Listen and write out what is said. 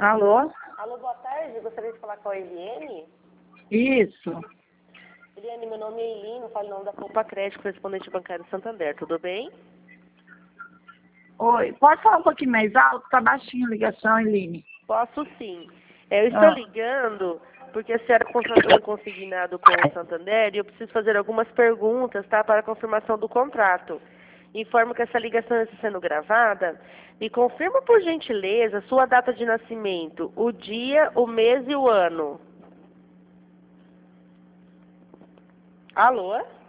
Alô? Alô, boa tarde. Gostaria de falar com a Eliane. Isso. Eliane, meu nome é Elino, falo em nome da Copa Crédito, correspondente bancário Santander. Tudo bem? Oi, pode falar um pouquinho mais alto? Tá baixinho a ligação, Eline. Posso sim. Eu estou Ah, ligando porque a senhora contratou um consignado com o Santander e eu preciso fazer algumas perguntas, tá, para a confirmação do contrato. Informo que essa ligação está sendo gravada. Me confirma, por gentileza, sua data de nascimento, o dia, o mês e o ano. Alô?